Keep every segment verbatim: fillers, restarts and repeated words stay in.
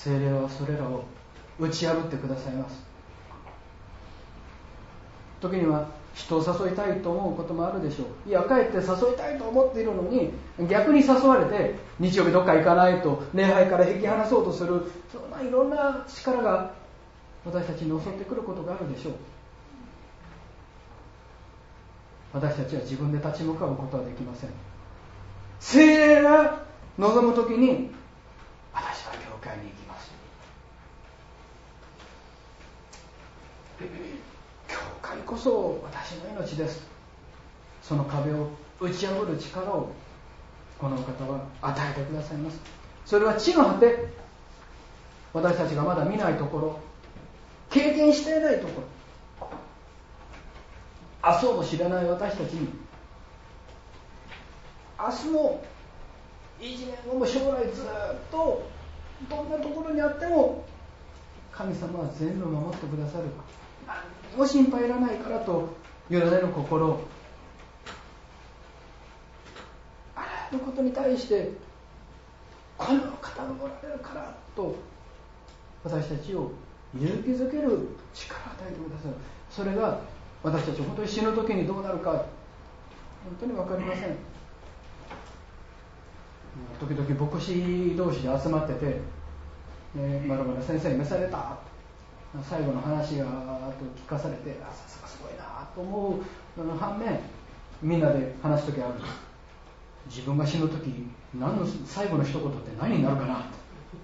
聖霊はそれらを打ち破ってくださいます。時には人を誘いたいと思うこともあるでしょう。いや、かえって誘いたいと思っているのに逆に誘われて日曜日どっか行かないと礼拝から引き離そうとする、そんないろんな力が私たちに襲ってくることがあるでしょう。私たちは自分で立ち向かうことはできません。聖霊が望むときに私は教会に行きます。教会こそ私の命です。その壁を打ち破る力をこの方は与えてくださいます。それは地の果て、私たちがまだ見ないところ、経験していないところ、明日をも知らない私たちに、明日もいちねんごも将来ずっとどんなところにあっても神様は全部守ってくださる、何も心配いらないからと委ねる心、あらゆることに対してこの方がおられるからと私たちを勇気づける力を与えてくださる。それが私たち本当に死ぬ時にどうなるか本当に分かりません。時々牧師同士で集まってて、ね、まるまる先生に召された、最後の話がと聞かされて、あ、さすがすごいなと思う反面、みんなで話す時あるんです。自分が死ぬ時何の最後の一言って何になるかなと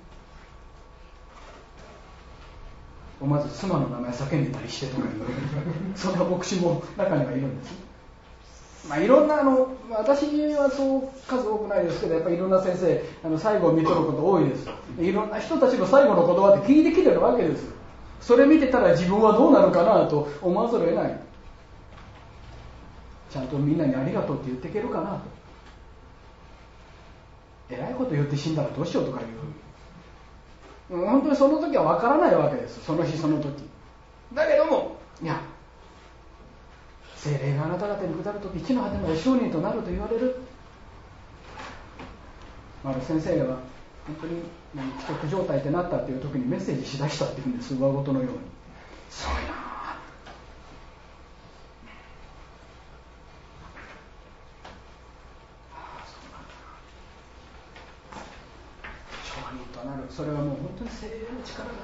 思わず妻の名前叫んでたりしてとかいうそんな牧師も中にはいるんです。まあ、いろんなあの私はそう数多くないですけど、やっぱりいろんな先生あの最後を見とること多いです。いろんな人たちの最後の言葉って聞いてきてるわけです。それ見てたら自分はどうなるかなと思わざるを得ない。ちゃんとみんなにありがとうって言っていけるかなと。えらいこと言って死んだらどうしようとかいう、本当にその時は分からないわけです。その日その時だけども、いや聖霊があなた方に下るとき地の果てまで証人となると言われる。ある先生は本当に既得状態ってなったっていう時にメッセージしだしたっていうんです。上ごとのようにすごいなあ、そうなんだ、証人となる。それはもう本当に聖霊の力が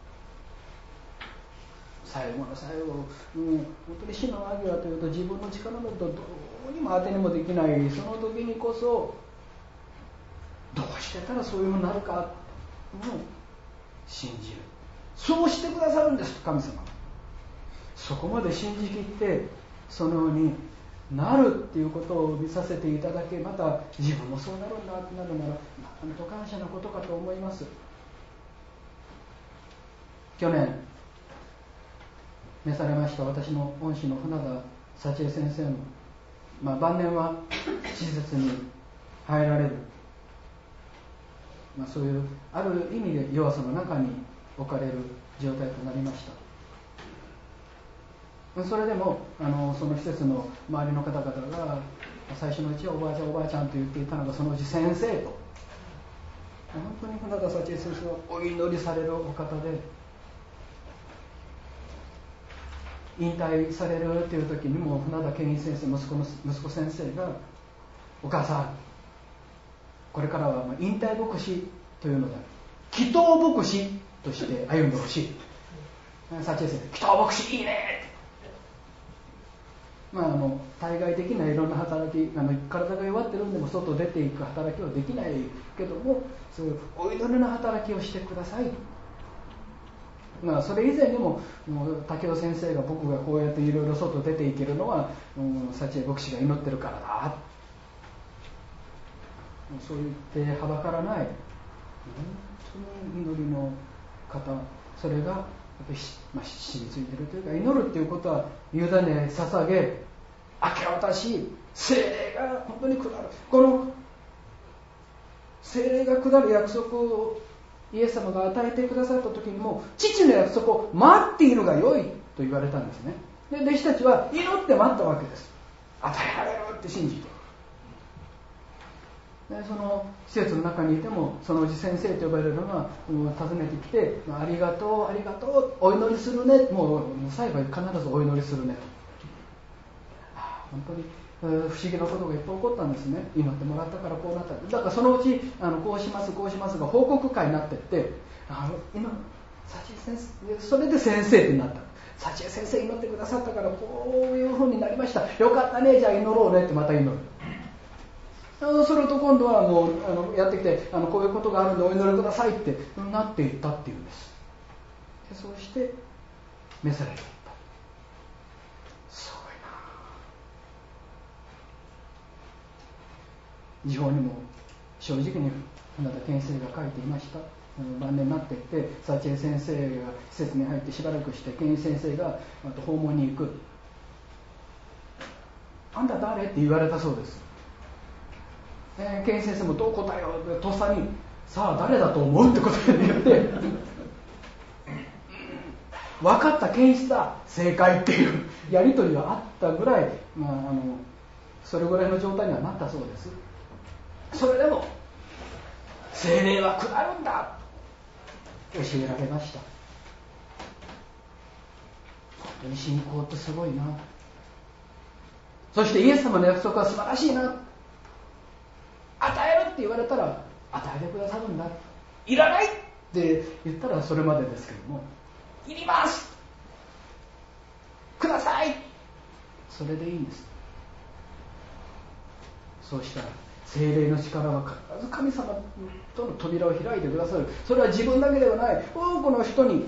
最後の最後、うん、本当に死の間際というと自分の力のことどうにも当てにもできない、その時にこそどうしてたらそういうふうになるかを信じる。そうしてくださるんですと神様。そこまで信じきってそのようになるっていうことを見させていただけ、また自分もそうなるんだってなるならなんと感謝なことかと思います。去年召されました私の恩師の船田幸恵先生も、まあ、晩年は施設に入られる、まあ、そういうある意味で弱さの中に置かれる状態となりました。それでもあのその施設の周りの方々が最初のうちはおばあちゃんおばあちゃんと言っていたのがそのうち先生と、本当に船田幸恵先生はお祈りされるお方で、引退されるという時にも船田健一先生、息子の息子先生が、お母さんこれからは引退牧師というので祈祷牧師として歩んでほしい。幸恵先生、祈祷牧師いいね。まあ、あの対外的ないろんな働き、あの体が弱ってるんでも外出ていく働きはできないけども、そういうお祈りの働きをしてください。まあ、それ以前にも、もう武雄先生が僕がこうやっていろいろ外出ていけるのは、うん、幸恵牧師が祈ってるからだ。そう言ってはばからない本当に祈りの方、それがやっぱり、まあ、染みついているというか、祈るということは委ね捧げ明け渡し、聖霊が本当に下る、この聖霊が下る約束をイエス様が与えてくださった時にも、父の約束を待っているが良いと言われたんですね。で弟子たちは祈って待ったわけです。与えられるって信じて。 その施設の中にいてもそのうち先生と呼ばれるのが訪ねてきて、ありがとうありがとうお祈りするね、もう最後は必ずお祈りするねと、本当に不思議なことがいっぱい起こったんですね。祈ってもらったからこうなった。だからそのうちあのこうしますこうしますが報告会になっていって、あの今幸恵先生、それで先生ってなった。幸恵先生祈ってくださったからこういうふうになりました、よかったね、じゃあ祈ろうねってまた祈る。そうすると今度はもうあのやってきて、あのこういうことがあるんでお祈りくださいってなっていったっていうんです。でそうして召されていった。すごいな。時報にも正直にあなた先生が書いていました。晩年になっていって幸恵先生が施設に入ってしばらくして健一先生がまた訪問に行く。あんた誰って言われたそうです。えー、健一先生もどう答えようとっさにさあ誰だと思うってことで言って分かった、健一だ正解っていうやり取りがあったぐらい、まあ、あのそれぐらいの状態にはなったそうです。それでも聖霊は下るんだ教えられました。本当に信仰ってすごいな。そしてイエス様の約束は素晴らしいな。与えるって言われたら与えてくださるんだ。いらないって言ったらそれまでですけども、いりますください、それでいいんです。そうしたら聖霊の力は必ず神様との扉を開いてくださる。それは自分だけではない、多くの人に、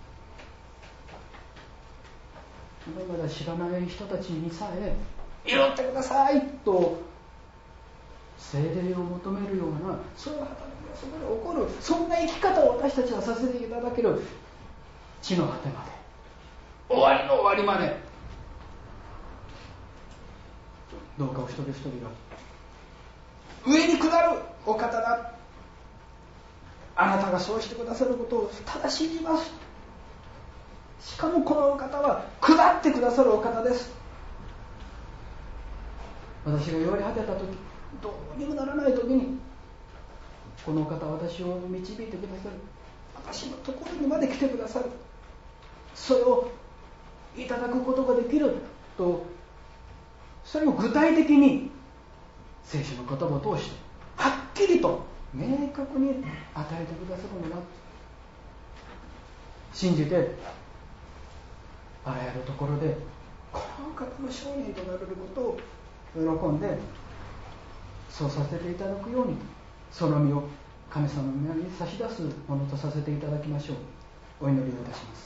今まで知らない人たちにさえ祈ってくださいと聖霊を求めるような、そういう働きがそこで起こる。そんな生き方を私たちはさせていただける。地の果てまで、終わりの終わりまで、どうかお一人一人が上に下るお方だ、あなたがそうしてくださることをただ信じます。しかもこのお方は下ってくださるお方です。私が弱り果てた時、どうにもならない時にこのお方は私を導いてくださる。私のところにまで来てくださる。それをいただくことができると、それを具体的に聖書の言葉を通してはっきりと明確に与えてくださるのだ、信じてあらゆるところでこの方の証人となれることを喜んでそうさせていただくように、その身を神様の前に差し出すものとさせていただきましょう。お祈りをいたします。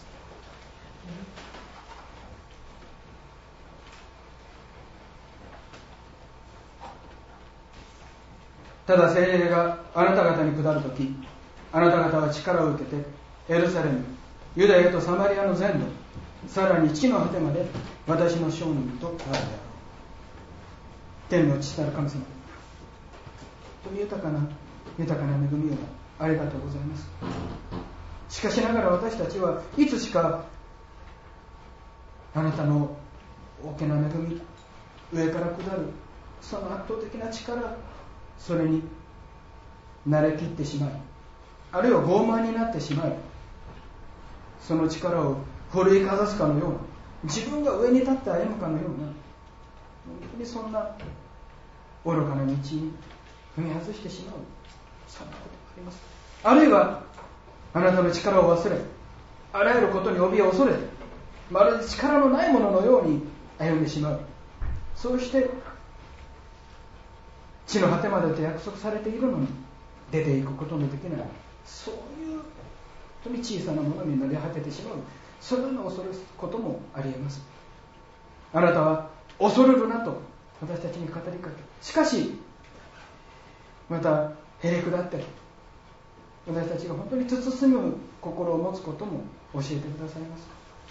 ただ聖霊があなた方に下るとき、あなた方は力を受けてエルサレム、ユダヤとサマリアの全土、さらに地の果てまで私の証人となるであろう。天の父なる神様、本当に豊かな豊かな恵みをありがとうございます。しかしながら私たちはいつしかあなたの大きな恵み、上から下るその圧倒的な力、それに慣れきってしまい、あるいは傲慢になってしまい、その力を奮いかざすかのような、自分が上に立って歩むかのような、本当にそんな愚かな道に踏み外してしまう、そんなことがあります。あるいはあなたの力を忘れ、あらゆることに怯え恐れて、まるで力のないもののように歩んでしまう。そうして地の果てまでと約束されているのに出ていくことのできない、そういう本当に小さなものになり果ててしまう、そのような恐れこともありえます。あなたは恐れるなと私たちに語りかけ、しかしまたへりくだって私たちが本当に慎む心を持つことも教えてくださいます。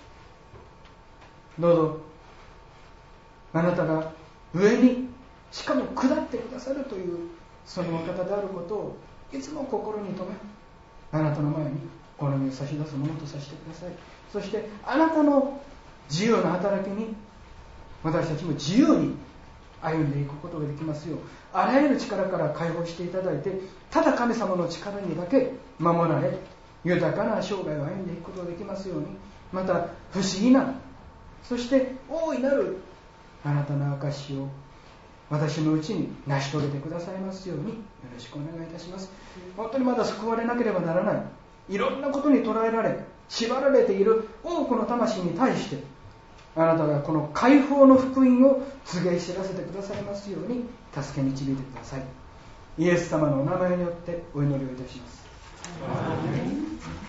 どうぞあなたが上にしかも下ってくださるというそのお方であることをいつも心に留め、あなたの前にこの身を差し出すものとさせてください。そしてあなたの自由な働きに私たちも自由に歩んでいくことができますよう、あらゆる力から解放していただいて、ただ神様の力にだけ守られ豊かな生涯を歩んでいくことができますように、また不思議な、そして大いなるあなたの証を私のうちに成し遂げてくださいますようによろしくお願いいたします。本当にまだ救われなければならない、いろんなことに捉えられ縛られている多くの魂に対して、あなたがこの解放の福音を告げ知らせてくださいますように助け導いてください。イエス様のお名前によってお祈りをいたします。